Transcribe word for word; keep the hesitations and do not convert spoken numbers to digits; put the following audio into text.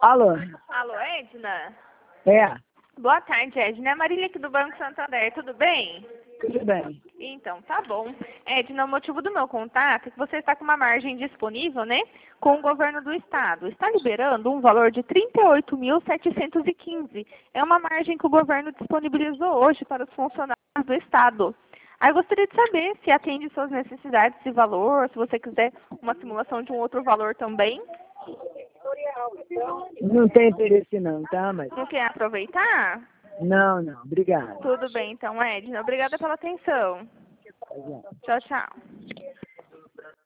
Alô? Alô, Edna? É, Boa tarde, Edna. É a Marília aqui do Banco Santander, tudo bem? tudo bem. Então, tá bom. Edna, o motivo do meu contato é que você está com uma margem disponível, né? Com o governo do estado. Está liberando um valor de trinta e oito mil setecentos e quinze. É uma margem que o governo disponibilizou hoje para os funcionários do estado. Aí eu gostaria de saber se atende suas necessidades de valor, se você quiser uma simulação de um outro valor também. Não tem interesse não, tá? Mas Não quer aproveitar? não, não. Obrigado. Tudo bem, então, Edna. Obrigada pela atenção. Tchau, tchau.